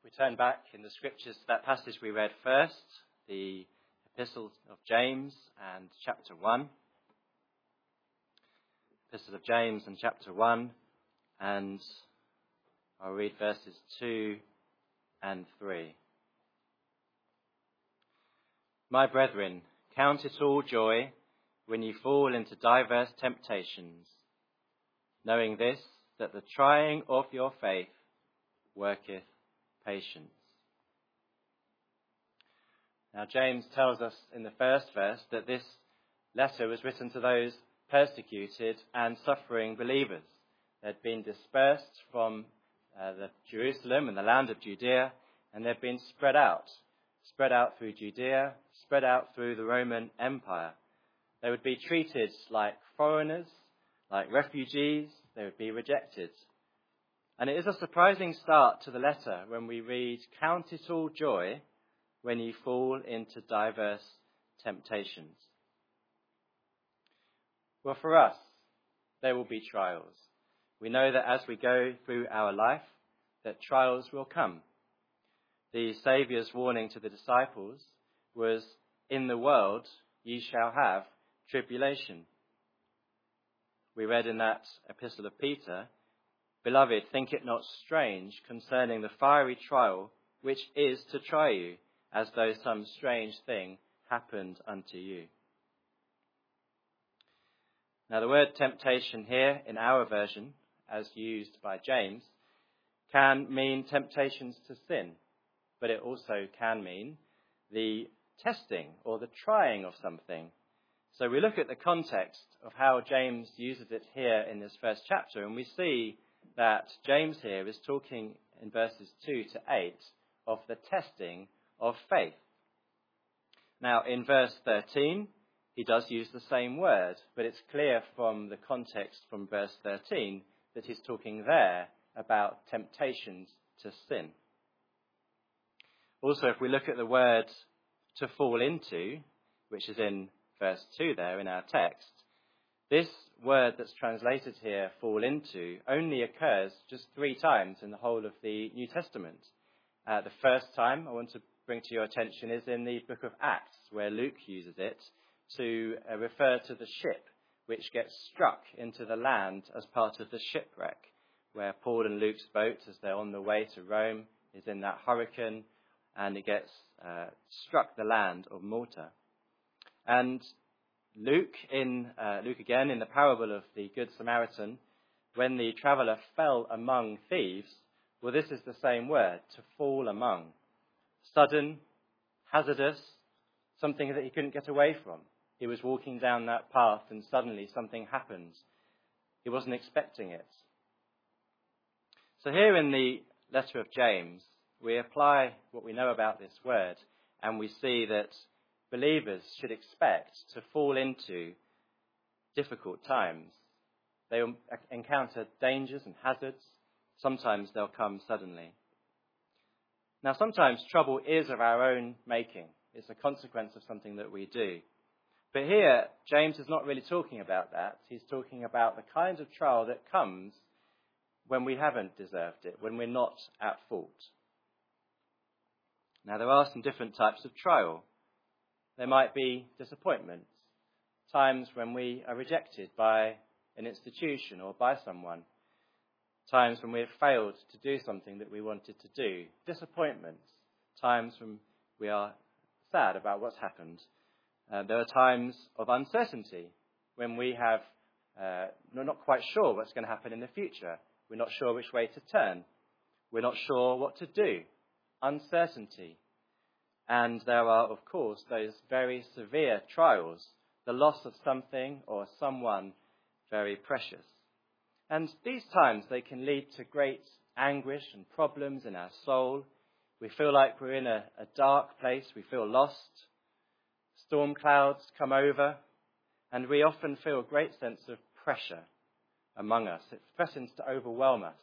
We turn back in the scriptures to that passage we read first, the Epistle of James and chapter 1. Epistle of James and chapter 1, and I'll read verses 2 and 3. My brethren, count it all joy when you fall into diverse temptations, knowing this, that the trying of your faith worketh patience. Now James tells us in the first verse that this letter was written to those persecuted and suffering believers. They'd been dispersed from the Jerusalem and the land of Judea, and they'd been spread out through Judea, spread out through the Roman Empire. They would be treated like foreigners, like refugees. They would be rejected. And it is a surprising start to the letter when we read, "Count it all joy when you fall into diverse temptations." Well, for us, there will be trials. We know that as we go through our life, that trials will come. The Saviour's warning to the disciples was, "In the world ye shall have tribulation." We read in that epistle of Peter, "Beloved, think it not strange concerning the fiery trial which is to try you, as though some strange thing happened unto you." Now the word temptation here in our version, as used by James, can mean temptations to sin, but it also can mean the testing or the trying of something. So we look at the context of how James uses it here in this first chapter, and we see that James here is talking in verses 2 to 8 of the testing of faith. Now in verse 13, he does use the same word, but it's clear from the context from verse 13 that he's talking there about temptations to sin. Also, if we look at the word to fall into, which is in verse 2 there in our text, this word that's translated here, fall into, only occurs just 3 times in the whole of the New Testament. The first time I want to bring to your attention is in the book of Acts, where Luke uses it to refer to the ship which gets struck into the land as part of the shipwreck, where Paul and Luke's boat, as they're on the way to Rome, is in that hurricane, and it gets struck the land of Malta. And Luke again, in the parable of the Good Samaritan, when the traveller fell among thieves, well, this is the same word, to fall among. Sudden, hazardous, something that he couldn't get away from. He was walking down that path and suddenly something happened. He wasn't expecting it. So here in the letter of James, we apply what we know about this word, and we see that believers should expect to fall into difficult times. They will encounter dangers and hazards. Sometimes they'll come suddenly. Now, sometimes trouble is of our own making. It's a consequence of something that we do. But here, James is not really talking about that. He's talking about the kind of trial that comes when we haven't deserved it, when we're not at fault. Now, there are some different types of trial. There might be disappointments, times when we are rejected by an institution or by someone, times when we have failed to do something that we wanted to do, disappointments, times when we are sad about what's happened. There are times of uncertainty when we have not quite sure what's going to happen in the future. We're not sure which way to turn. We're not sure what to do. Uncertainty. And there are, of course, those very severe trials, the loss of something or someone very precious. And these times, they can lead to great anguish and problems in our soul. We feel like we're in a dark place. We feel lost. Storm clouds come over, and we often feel a great sense of pressure among us. It threatens to overwhelm us.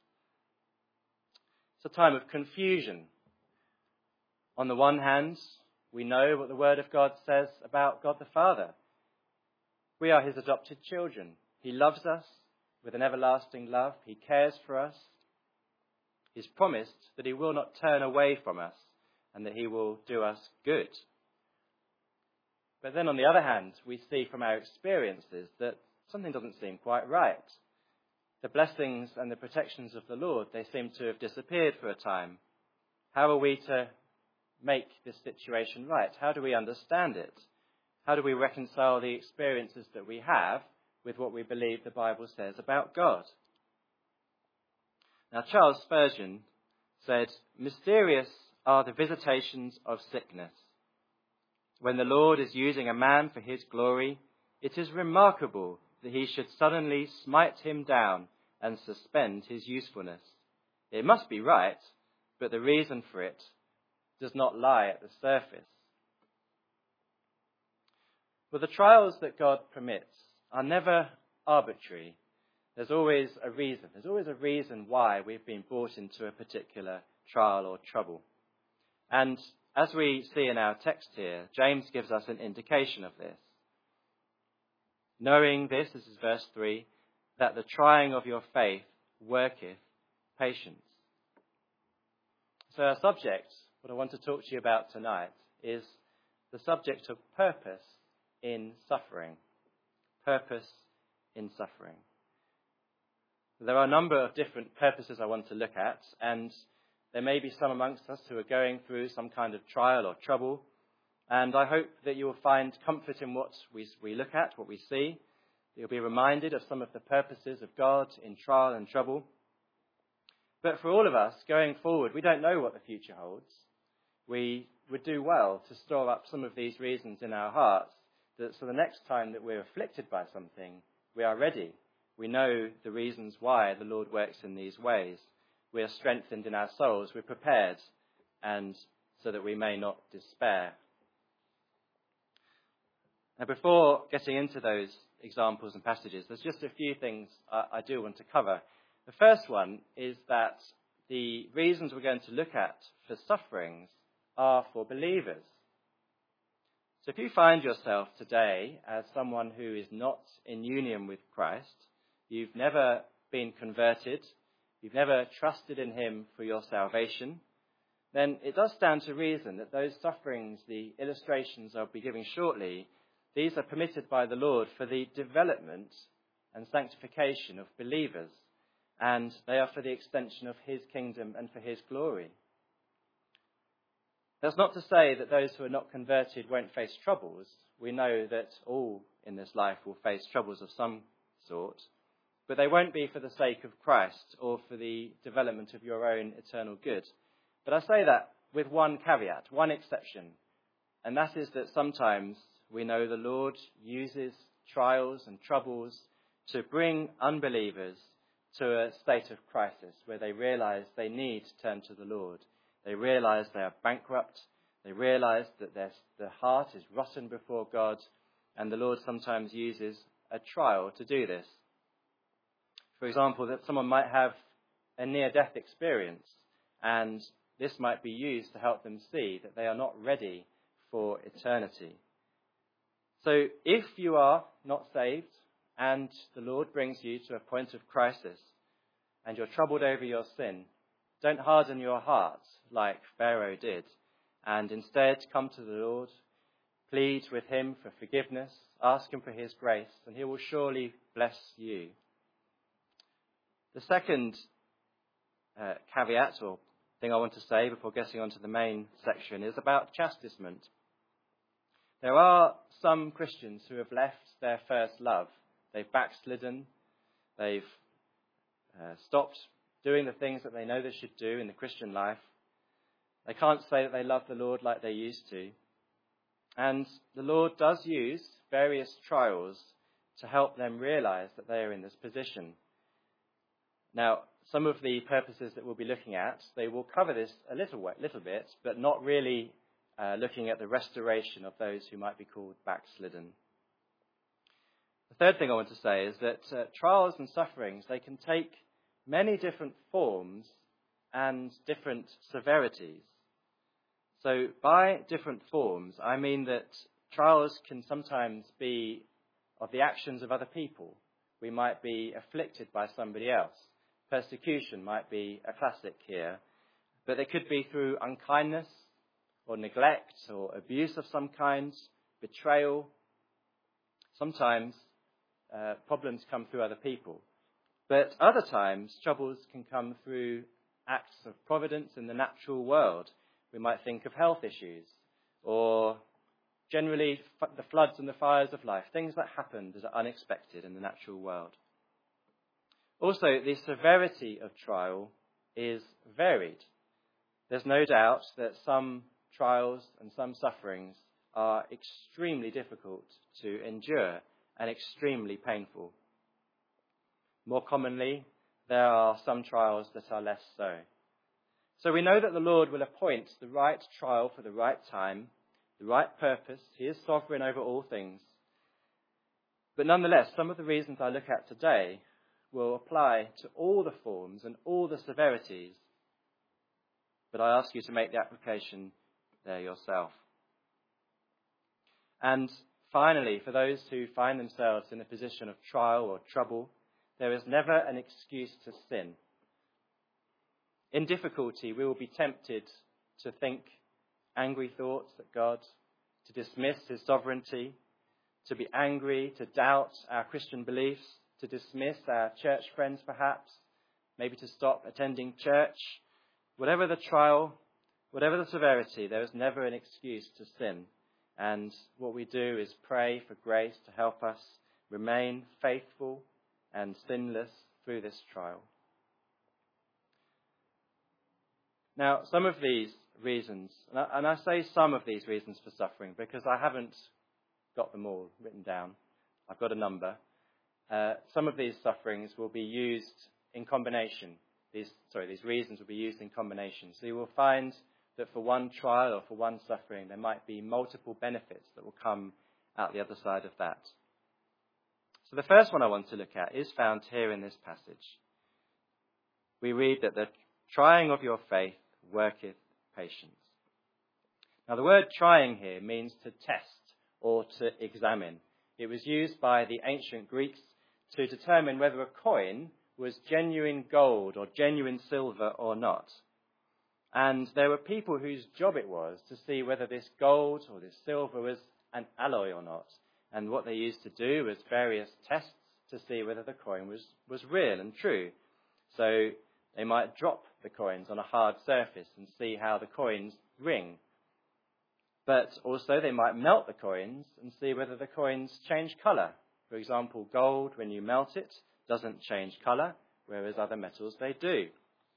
It's a time of confusion. On the one hand, we know what the Word of God says about God the Father. We are his adopted children. He loves us with an everlasting love. He cares for us. He's promised that he will not turn away from us and that he will do us good. But then on the other hand, we see from our experiences that something doesn't seem quite right. The blessings and the protections of the Lord, they seem to have disappeared for a time. How are we to make this situation right? How do we understand it? How do we reconcile the experiences that we have with what we believe the Bible says about God? Now, Charles Spurgeon said, "Mysterious are the visitations of sickness. When the Lord is using a man for his glory, it is remarkable that he should suddenly smite him down and suspend his usefulness. It must be right, but the reason for it does not lie at the surface." Well, the trials that God permits are never arbitrary. There's always a reason. There's always a reason why we've been brought into a particular trial or trouble. And as we see in our text here, James gives us an indication of this. Knowing this is verse 3, that the trying of your faith worketh patience. So our subject, what I want to talk to you about tonight, is the subject of purpose in suffering. Purpose in suffering. There are a number of different purposes I want to look at, and there may be some amongst us who are going through some kind of trial or trouble, and I hope that you will find comfort in what we look at, what we see. You'll be reminded of some of the purposes of God in trial and trouble. But for all of us, going forward, we don't know what the future holds. We would do well to store up some of these reasons in our hearts, so the next time that we're afflicted by something, we are ready. We know the reasons why the Lord works in these ways. We are strengthened in our souls. We're prepared, and so that we may not despair. Now, before getting into those examples and passages, there's just a few things I do want to cover. The first one is that the reasons we're going to look at for sufferings are for believers. So if you find yourself today as someone who is not in union with Christ, you've never been converted, you've never trusted in him for your salvation, then it does stand to reason that those sufferings, the illustrations I'll be giving shortly, these are permitted by the Lord for the development and sanctification of believers, and they are for the extension of his kingdom and for his glory. That's not to say that those who are not converted won't face troubles. We know that all in this life will face troubles of some sort, but they won't be for the sake of Christ or for the development of your own eternal good. But I say that with one caveat, one exception, and that is that sometimes we know the Lord uses trials and troubles to bring unbelievers to a state of crisis where they realize they need to turn to the Lord. They realize they are bankrupt. They realize that their heart is rotten before God, and the Lord sometimes uses a trial to do this. For example, that someone might have a near-death experience, and this might be used to help them see that they are not ready for eternity. So if you are not saved and the Lord brings you to a point of crisis and you're troubled over your sin, don't harden your heart like Pharaoh did, and instead come to the Lord, plead with him for forgiveness, ask him for his grace, and he will surely bless you. The second caveat or thing I want to say before getting onto the main section is about chastisement. There are some Christians who have left their first love. They've backslidden. They've stopped doing the things that they know they should do in the Christian life. They can't say that they love the Lord like they used to. And the Lord does use various trials to help them realize that they are in this position. Now, some of the purposes that we'll be looking at, they will cover this a little bit, but not really looking at the restoration of those who might be called backslidden. The third thing I want to say is that trials and sufferings, they can take many different forms and different severities. So by different forms, I mean that trials can sometimes be of the actions of other people. We might be afflicted by somebody else, Persecution might be a classic here, but it could be through unkindness or neglect or abuse of some kind, betrayal. Sometimes problems come through other people, but other times troubles can come through acts of providence in the natural world. We might think of health issues or generally the floods and the fires of life, things that happen that are unexpected in the natural world. Also, the severity of trial is varied. There's no doubt that some trials and some sufferings are extremely difficult to endure and extremely painful. More commonly, there are some trials that are less so. So we know that the Lord will appoint the right trial for the right time, the right purpose. He is sovereign over all things. But nonetheless, some of the reasons I look at today will apply to all the forms and all the severities. But I ask you to make the application there yourself. And finally, for those who find themselves in a position of trial or trouble, there is never an excuse to sin. In difficulty, we will be tempted to think angry thoughts at God, to dismiss his sovereignty, to be angry, to doubt our Christian beliefs, to dismiss our church friends perhaps, maybe to stop attending church. Whatever the trial, whatever the severity, there is never an excuse to sin. And what we do is pray for grace to help us remain faithful and sinless through this trial. Now, some of these reasons, and I say some of these reasons for suffering because I haven't got them all written down. I've got a number. Some of these sufferings will be used in combination. These reasons will be used in combination. So you will find that for one trial or for one suffering, there might be multiple benefits that will come out the other side of that. So the first one I want to look at is found here in this passage. We read that the trying of your faith worketh patience. Now the word trying here means to test or to examine. It was used by the ancient Greeks to determine whether a coin was genuine gold or genuine silver or not. And there were people whose job it was to see whether this gold or this silver was an alloy or not. And what they used to do was various tests to see whether the coin was real and true. So they might drop the coins on a hard surface and see how the coins ring. But also they might melt the coins and see whether the coins change colour. For example, gold, when you melt it, doesn't change colour, whereas other metals they do.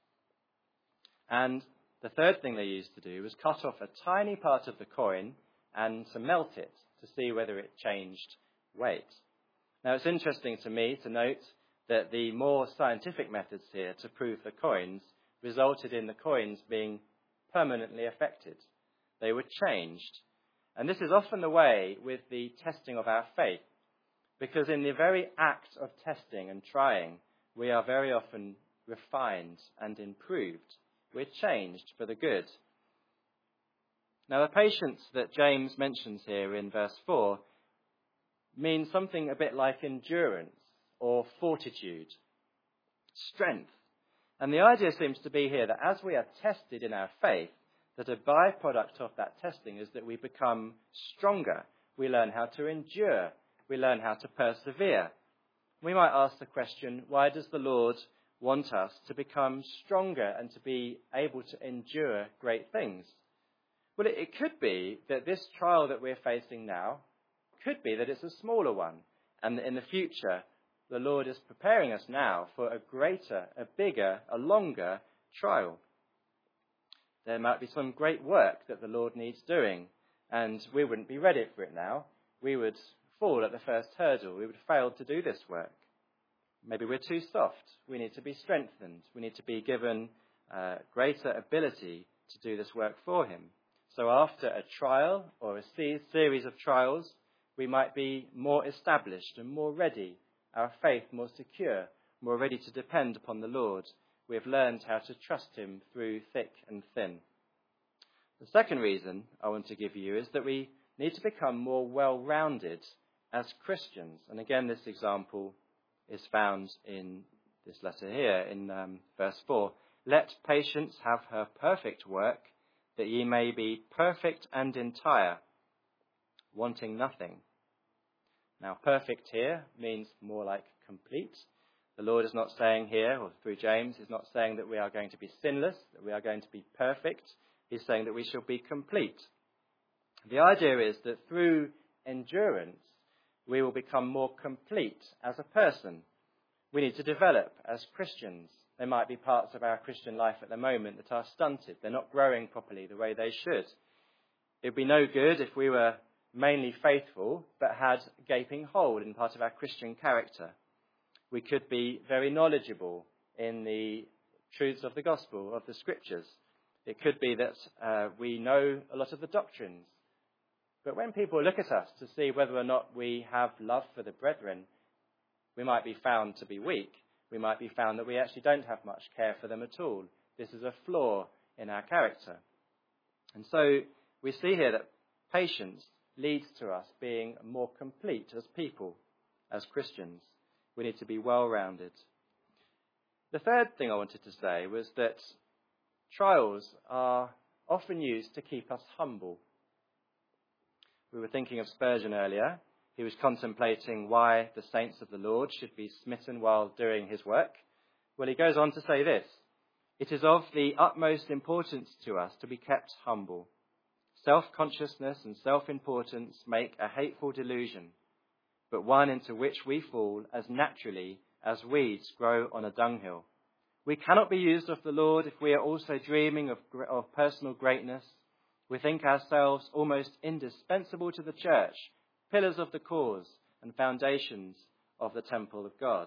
And the third thing they used to do was cut off a tiny part of the coin and to melt it to see whether it changed weight. Now it's interesting to me to note that the more scientific methods here to prove the coins resulted in the coins being permanently affected. They were changed. And this is often the way with the testing of our faith, because in the very act of testing and trying, we are very often refined and improved. We're changed for the good. Now, the patience that James mentions here in verse 4 means something a bit like endurance or fortitude, strength. And the idea seems to be here that as we are tested in our faith, that a byproduct of that testing is that we become stronger. We learn how to endure. We learn how to persevere. We might ask the question, why does the Lord want us to become stronger and to be able to endure great things? Well, it could be that this trial that we're facing now could be that it's a smaller one, and that in the future the Lord is preparing us now for a greater, a bigger, a longer trial. There might be some great work that the Lord needs doing, and we wouldn't be ready for it now. We would fall at the first hurdle. We would fail to do this work. Maybe we're too soft. We need to be strengthened. We need to be given greater ability to do this work for him. So after a trial or a series of trials, we might be more established and more ready, our faith more secure, more ready to depend upon the Lord. We have learned how to trust him through thick and thin. The second reason I want to give you is that we need to become more well-rounded as Christians. And again, this example is found in this letter here in verse 4. Let patience have her perfect work, that ye may be perfect and entire, wanting nothing. Now, perfect here means more like complete. The Lord is not saying here, or through James, is not saying that we are going to be sinless, that we are going to be perfect. He's saying that we shall be complete. The idea is that through endurance, we will become more complete as a person. We need to develop as Christians. There might be parts of our Christian life at the moment that are stunted. They're not growing properly the way they should. It would be no good if we were mainly faithful, but had a gaping hole in part of our Christian character. We could be very knowledgeable in the truths of the gospel, of the scriptures. It could be that we know a lot of the doctrines. But when people look at us to see whether or not we have love for the brethren, we might be found to be weak. We might be found that we actually don't have much care for them at all. This is a flaw in our character. And so we see here that patience leads to us being more complete as people, as Christians. We need to be well-rounded. The third thing I wanted to say was that trials are often used to keep us humble. We were thinking of Spurgeon earlier. He was contemplating why the saints of the Lord should be smitten while doing his work. Well, he goes on to say this: it is of the utmost importance to us to be kept humble. Self-consciousness and self-importance make a hateful delusion, but one into which we fall as naturally as weeds grow on a dunghill. We cannot be used of the Lord if we are also dreaming of personal greatness. We think ourselves almost indispensable to the church, pillars of the cause and foundations of the temple of God.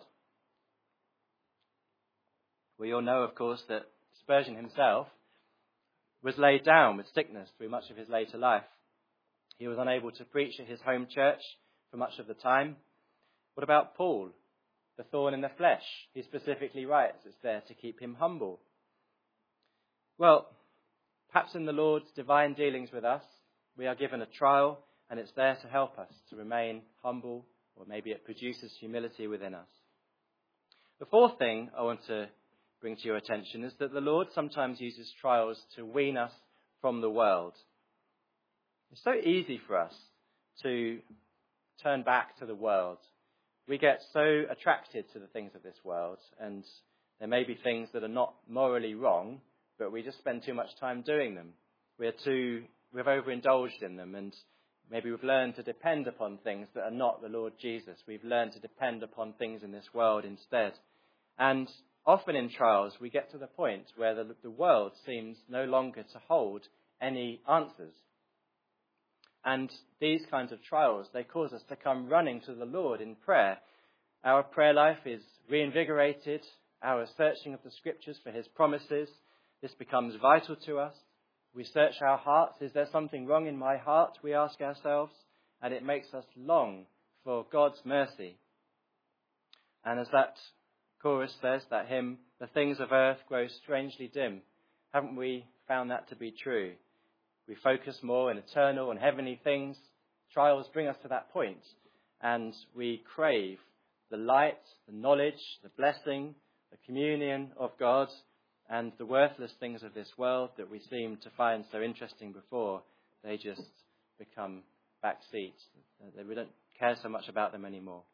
We all know, of course, that Spurgeon himself was laid down with sickness through much of his later life. He was unable to preach at his home church for much of the time. What about Paul, the thorn in the flesh? He specifically writes it's there to keep him humble. Well, perhaps in the Lord's divine dealings with us, we are given a trial, and it's there to help us to remain humble, or maybe it produces humility within us. The fourth thing I want to bring to your attention is that the Lord sometimes uses trials to wean us from the world. It's so easy for us to turn back to the world. We get so attracted to the things of this world, and there may be things that are not morally wrong, but we just spend too much time doing them. We've overindulged in them, and maybe we've learned to depend upon things that are not the Lord Jesus. We've learned to depend upon things in this world instead. And often in trials, we get to the point where the world seems no longer to hold any answers. And these kinds of trials, they cause us to come running to the Lord in prayer. Our prayer life is reinvigorated, our searching of the scriptures for his promises. This becomes vital to us. We search our hearts. Is there something wrong in my heart? We ask ourselves, and it makes us long for God's mercy. And as that chorus says, that hymn, the things of earth grow strangely dim. Haven't we found that to be true? We focus more on eternal and heavenly things. Trials bring us to that point, and we crave the light, the knowledge, the blessing, the communion of God, and the worthless things of this world that we seem to find so interesting before, they just become backseat. We don't care so much about them anymore.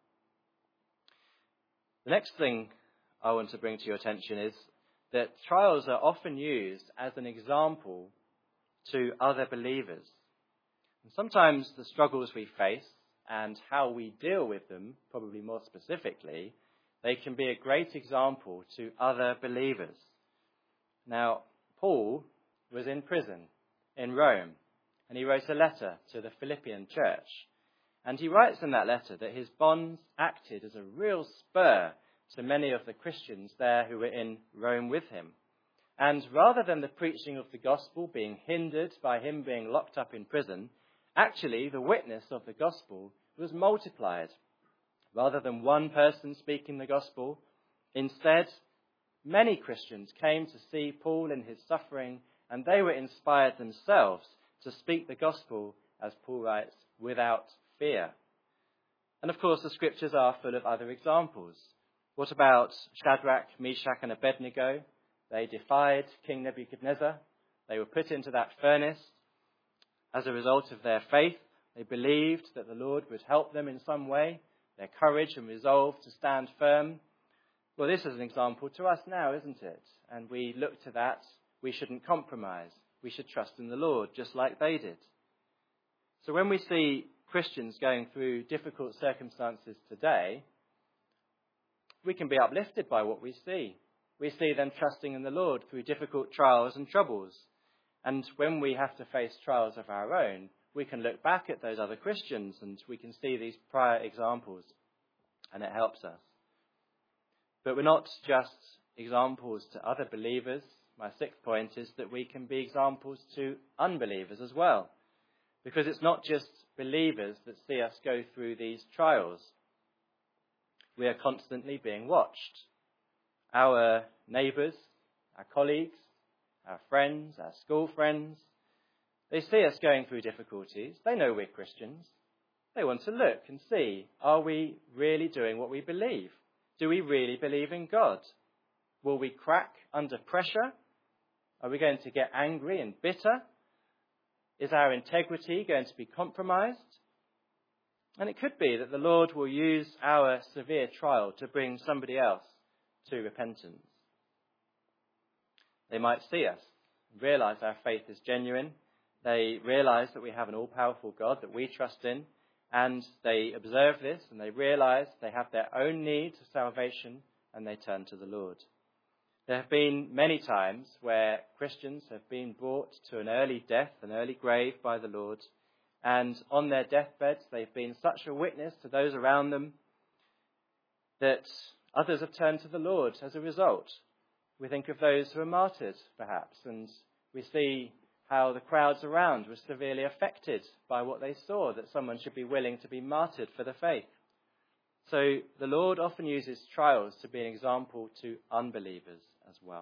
The next thing I want to bring to your attention is that trials are often used as an example to other believers. And sometimes the struggles we face and how we deal with them, probably more specifically, they can be a great example to other believers. Now, Paul was in prison in Rome, and he wrote a letter to the Philippian church. And he writes in that letter that his bonds acted as a real spur to many of the Christians there who were in Rome with him. And rather than the preaching of the gospel being hindered by him being locked up in prison, actually the witness of the gospel was multiplied. Rather than one person speaking the gospel, instead, many Christians came to see Paul in his suffering, and they were inspired themselves to speak the gospel, as Paul writes, without fear. And of course, the scriptures are full of other examples. What about Shadrach, Meshach, and Abednego? They defied King Nebuchadnezzar. They were put into that furnace. As a result of their faith, they believed that the Lord would help them in some way, their courage and resolve to stand firm. Well, this is an example to us now, isn't it? And we look to that. We shouldn't compromise. We should trust in the Lord, just like they did. So when we see Christians going through difficult circumstances today, we can be uplifted by what we see. We see them trusting in the Lord through difficult trials and troubles. And when we have to face trials of our own, we can look back at those other Christians and we can see these prior examples, and it helps us. But we're not just examples to other believers. My sixth point is that we can be examples to unbelievers as well, because it's not just believers that see us go through these trials. We are constantly being watched. Our neighbours, our colleagues, our friends, our school friends, they see us going through difficulties. They know we're Christians. They want to look and see, are we really doing what we believe? Do we really believe in God? Will we crack under pressure? Are we going to get angry and bitter? Is our integrity going to be compromised? And it could be that the Lord will use our severe trial to bring somebody else to repentance. They might see us, realise our faith is genuine. They realise that we have an all-powerful God that we trust in, and they observe this and they realise they have their own need of salvation, and they turn to the Lord. There have been many times where Christians have been brought to an early death, an early grave by the Lord, and on their deathbeds they've been such a witness to those around them that others have turned to the Lord as a result. We think of those who are martyred, perhaps, and we see how the crowds around were severely affected by what they saw, that someone should be willing to be martyred for the faith. So the Lord often uses trials to be an example to unbelievers as well.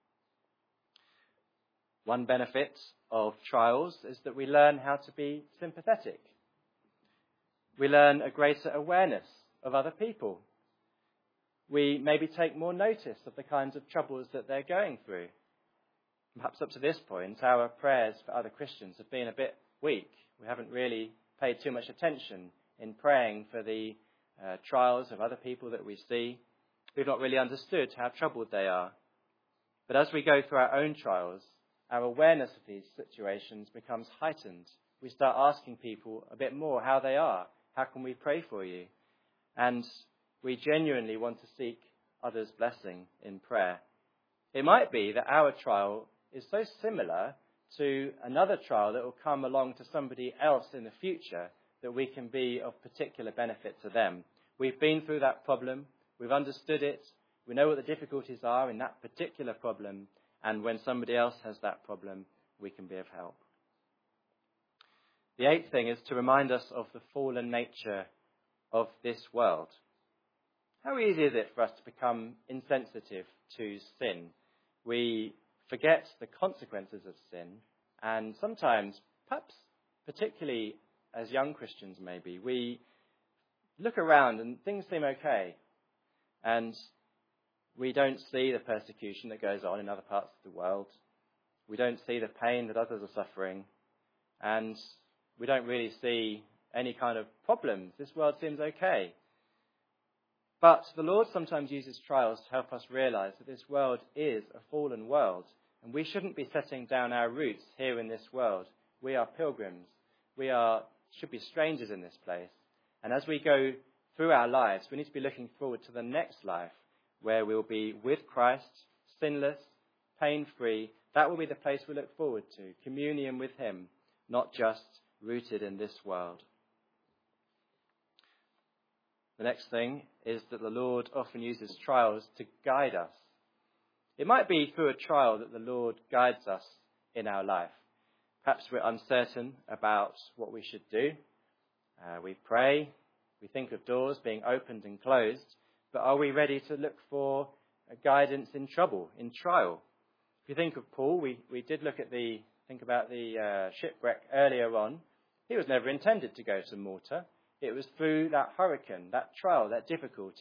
One benefit of trials is that we learn how to be sympathetic. We learn a greater awareness of other people. We maybe take more notice of the kinds of troubles that they're going through. Perhaps up to this point, our prayers for other Christians have been a bit weak. We haven't really paid too much attention in praying for the trials of other people that we see. We've not really understood how troubled they are. But as we go through our own trials, our awareness of these situations becomes heightened. We start asking people a bit more how they are. How can we pray for you? And we genuinely want to seek others' blessing in prayer. It might be that our trial is so similar to another trial that will come along to somebody else in the future that we can be of particular benefit to them. We've been through that problem. We've understood it. We know what the difficulties are in that particular problem. And when somebody else has that problem, we can be of help. The eighth thing is to remind us of the fallen nature of this world. How easy is it for us to become insensitive to sin? We forget the consequences of sin, and sometimes, perhaps particularly as young Christians maybe, we look around and things seem okay, and we don't see the persecution that goes on in other parts of the world. We don't see the pain that others are suffering, and we don't really see any kind of problems. This world seems okay. But the Lord sometimes uses trials to help us realize that this world is a fallen world, and we shouldn't be setting down our roots here in this world. We are pilgrims. We should be strangers in this place. And as we go through our lives, we need to be looking forward to the next life, where we'll be with Christ, sinless, pain-free. That will be the place we look forward to, communion with him, not just rooted in this world. The next thing is that the Lord often uses trials to guide us. It might be through a trial that the Lord guides us in our life. Perhaps we're uncertain about what we should do. We pray, we think of doors being opened and closed, but are we ready to look for guidance in trouble, in trial? If you think of Paul, we did think about the shipwreck earlier on. He was never intended to go to Malta. It was through that hurricane, that trial, that difficulty,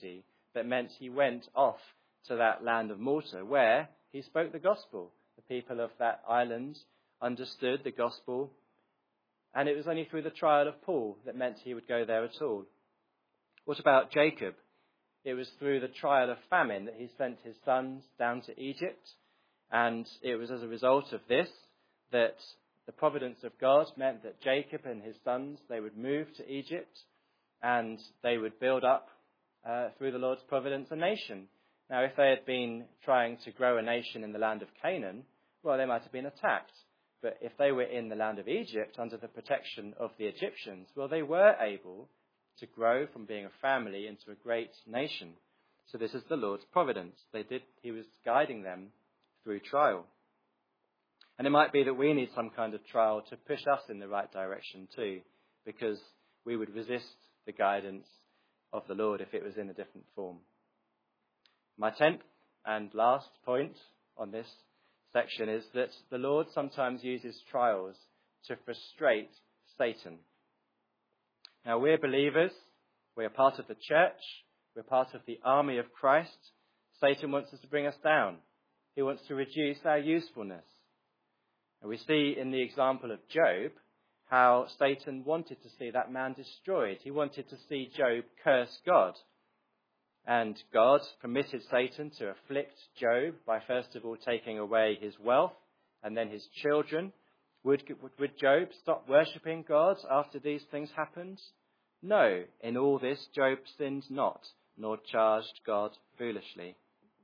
that meant he went off to that land of Malta where he spoke the gospel. The people of that island understood the gospel, and it was only through the trial of Paul that meant he would go there at all. What about Jacob? It was through the trial of famine that he sent his sons down to Egypt, and it was as a result of this that the providence of God meant that Jacob and his sons, they would move to Egypt and they would build up, through the Lord's providence, a nation. Now, if they had been trying to grow a nation in the land of Canaan, well, they might have been attacked. But if they were in the land of Egypt under the protection of the Egyptians, well, they were able to grow from being a family into a great nation. So this is the Lord's providence. He was guiding them through trial. And it might be that we need some kind of trial to push us in the right direction too, because we would resist the guidance of the Lord if it was in a different form. My 10th and last point on this section is that the Lord sometimes uses trials to frustrate Satan. Now, we're believers. We're part of the church. We're part of the army of Christ. Satan wants us to bring us down. He wants to reduce our usefulness. And we see in the example of Job how Satan wanted to see that man destroyed. He wanted to see Job curse God. And God permitted Satan to afflict Job by first of all taking away his wealth and then his children. Would Job stop worshipping God after these things happened? No, in all this Job sinned not, nor charged God foolishly.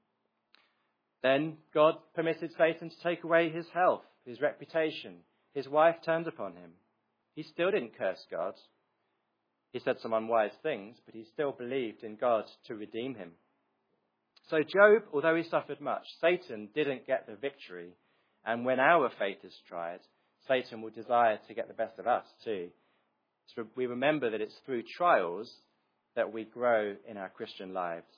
Then God permitted Satan to take away his health, his reputation. His wife turned upon him. He still didn't curse God. He said some unwise things, but he still believed in God to redeem him. So Job, although he suffered much, Satan didn't get the victory. And when our faith is tried, Satan will desire to get the best of us too. So we remember that it's through trials that we grow in our Christian lives.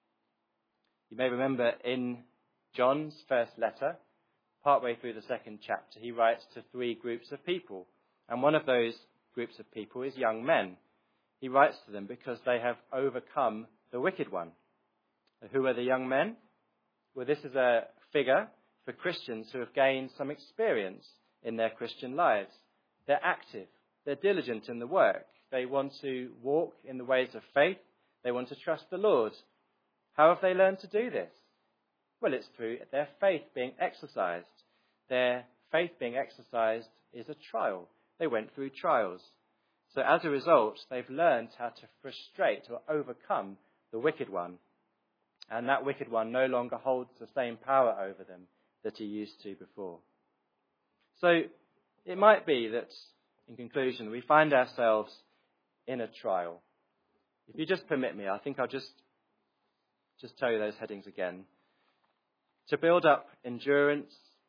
You may remember in John's first letter, partway through the second chapter, he writes to 3 groups of people. And one of those groups of people is young men. He writes to them because they have overcome the wicked one. Who are the young men? Well, this is a figure for Christians who have gained some experience in their Christian lives. They're active. They're diligent in the work. They want to walk in the ways of faith. They want to trust the Lord. How have they learned to do this? Well, it's through their faith being exercised. Their faith being exercised is a trial. They went through trials. So as a result, they've learned how to frustrate or overcome the wicked one. And that wicked one no longer holds the same power over them that he used to before. So it might be that, in conclusion, we find ourselves in a trial. If you just permit me, I think I'll just tell you those headings again. To build up endurance,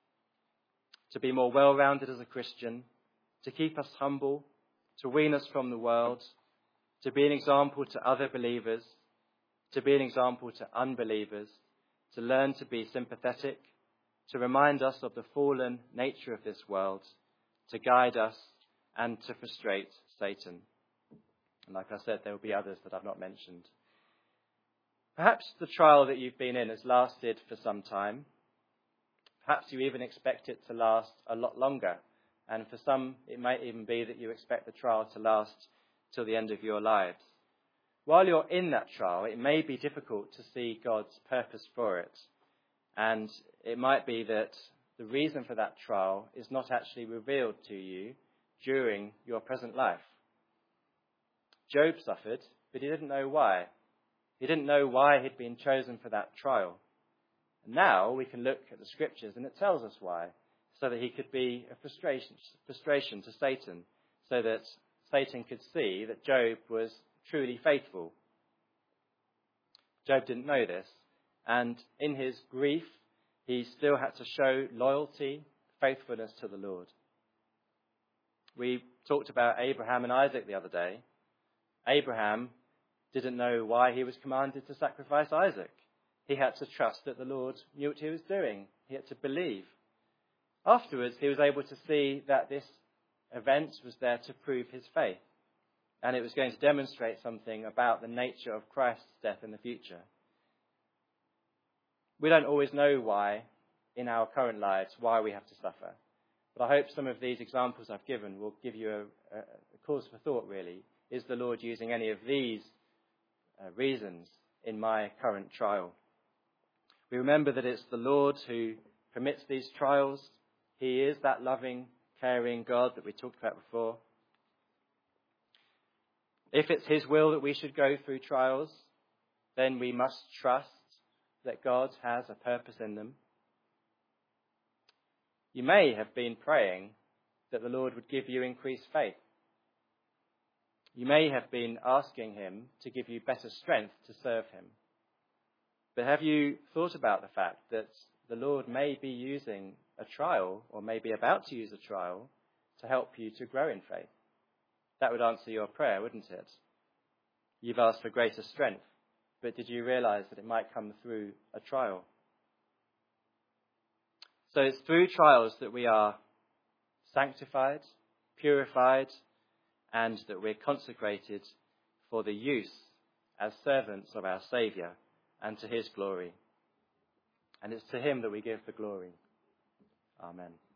to be more well-rounded as a Christian, to keep us humble, to wean us from the world, to be an example to other believers, to be an example to unbelievers, to learn to be sympathetic, to remind us of the fallen nature of this world, to guide us and to frustrate Satan. And like I said, there will be others that I've not mentioned. Perhaps the trial that you've been in has lasted for some time. Perhaps you even expect it to last a lot longer. And for some, it might even be that you expect the trial to last till the end of your lives. While you're in that trial, it may be difficult to see God's purpose for it. And it might be that the reason for that trial is not actually revealed to you during your present life. Job suffered, but he didn't know why. He didn't know why he'd been chosen for that trial. And now we can look at the scriptures and it tells us why, so that he could be a frustration to Satan, so that Satan could see that Job was truly faithful. Job didn't know this, and in his grief, he still had to show loyalty, faithfulness to the Lord. We talked about Abraham and Isaac the other day. Abraham didn't know why he was commanded to sacrifice Isaac. He had to trust that the Lord knew what he was doing. He had to believe. Afterwards, he was able to see that this event was there to prove his faith. And it was going to demonstrate something about the nature of Christ's death in the future. We don't always know why, in our current lives, why we have to suffer. But I hope some of these examples I've given will give you a cause for thought, really. Is the Lord using any of these reasons in my current trial? We remember that it's the Lord who permits these trials. He is that loving, caring God that we talked about before. If it's his will that we should go through trials, then we must trust that God has a purpose in them. You may have been praying that the Lord would give you increased faith. You may have been asking him to give you better strength to serve him. But have you thought about the fact that the Lord may be using a trial, or may be about to use a trial, to help you to grow in faith? That would answer your prayer, wouldn't it? You've asked for greater strength, but did you realize that it might come through a trial? So it's through trials that we are sanctified, purified, and that we're consecrated for the use as servants of our Saviour and to his glory. And it's to him that we give the glory. Amen.